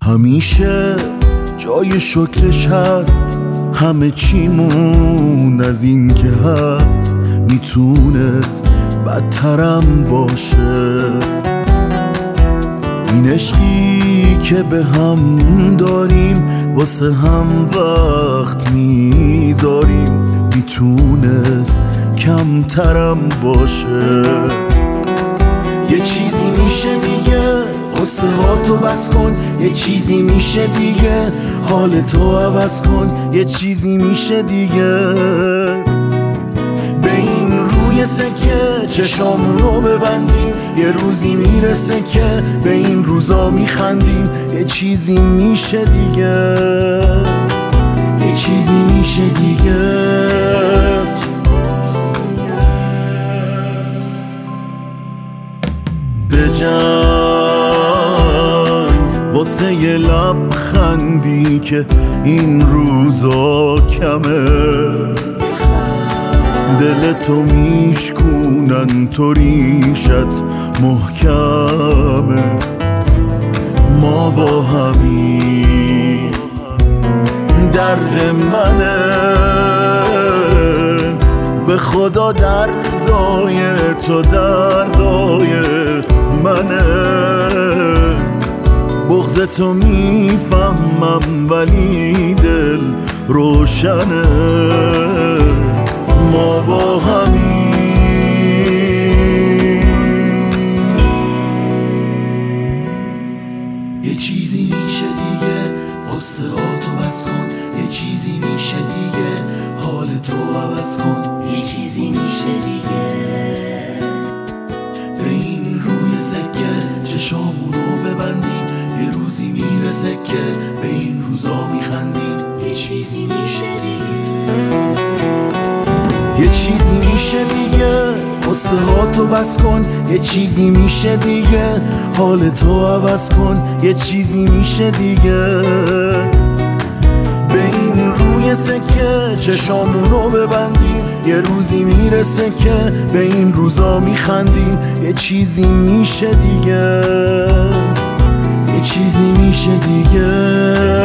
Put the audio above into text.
همیشه جای شکرش هست، همه چیمون از این که هست میتونست بدترم باشه. این عشقی که به هم داریم واسه هم وقت میذاریم میتونست کمترم باشه. یه چیزی میشه دیگه قصه ها تو بس کن، یه چیزی میشه دیگه حالتو عوض کن، یه چیزی میشه دیگه. به این روی سکه چشامونو ببندیم، یه روزی میرسه که به این روزا میخندیم. یه چیزی میشه دیگه، یه چیزی میشه دیگه. به جنگ واسه یه لبخندی که این روزا کمه، دلتو میشکونن تو ریشت محکمه. ما با همین درد منه، به خدا دردای تو دردای منه. بغض تو میفهمم ولی دل روشنه. ما با همین یه چیزی میشه دیگه قصه ها تو بس کن، یه چیزی میشه دیگه حالتو عوض کن، یه چیزی میشه دیگه. به این روی سکه چشامونو ببندیم، یه روزی میرسه که به این روزا میخندیم. یه چیزی میشه دیگه، یه چیزی میشه دیگه قصه ها تو بس کن، یه چیزی میشه دیگه حالتو عوض کن، یه چیزی میشه دیگه. به این روی سکه چشامونو ببندیم، یه روزی میرسه که به این روزا میخندیم. یه چیزی میشه دیگه، یه چیزی میشه دیگه.